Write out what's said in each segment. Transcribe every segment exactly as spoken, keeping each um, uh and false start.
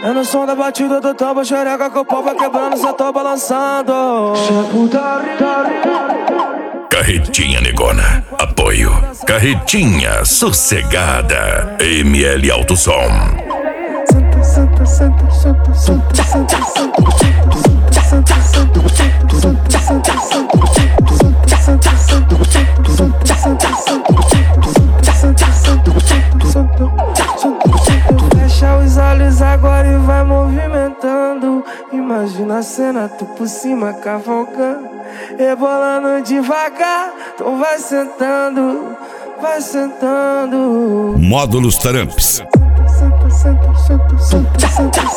É no som da batida do tambo, xereca com o pau vai quebrando, cê tô balançando. Carretinha negona, apoio. Carretinha sossegada. M L Alto Som. Senta, senta, senta, senta, senta, senta, fecha os olhos agora e vai movimentando. Imagina a cena, tu por cima cavalgando, rebolando devagar. Tu vai sentando, vai sentando. Módulos Tramps. Senta, senta, senta, senta, senta,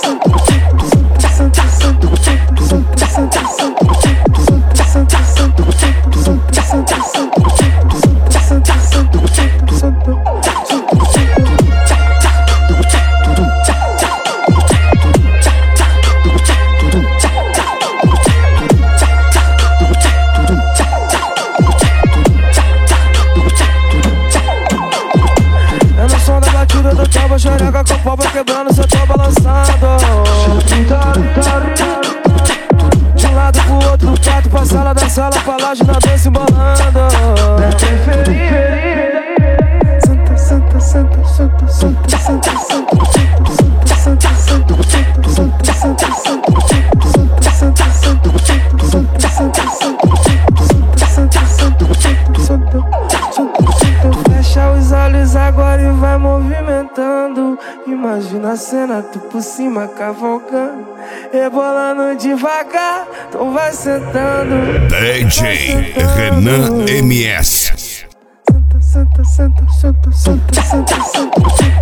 do tambo, xereca com o pau vai quebrando, cê tô balançando. De um lado pro outro, do quarto pra sala, da sala pra laje, na dança embolando. Senta, senta, senta, senta, senta, senta, senta, fecha os olhos agora e vai movimentando. Imagina a cena, tu por cima cavalgando, rebolando devagar. Tu vai sentando. D J Renan M S. Senta, senta, senta, senta, senta, senta, senta.